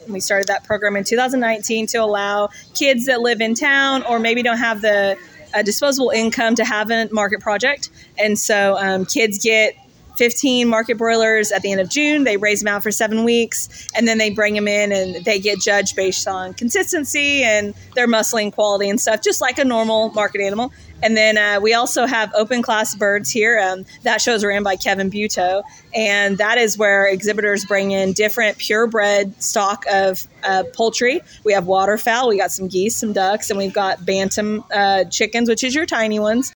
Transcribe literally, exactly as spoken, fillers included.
We started that program in two thousand nineteen to allow kids that live in town or maybe don't have the uh, disposable income to have a market project. And so um, kids get fifteen market broilers at the end of June. They raise them out for seven weeks, and then they bring them in, and they get judged based on consistency and their muscling quality and stuff, just like a normal market animal. And then uh, we also have open class birds here. Um, that show is ran by Kevin Buteau, and that is where exhibitors bring in different purebred stock of uh, poultry. We have waterfowl, we got some geese, some ducks, and we've got bantam uh, chickens, which is your tiny ones.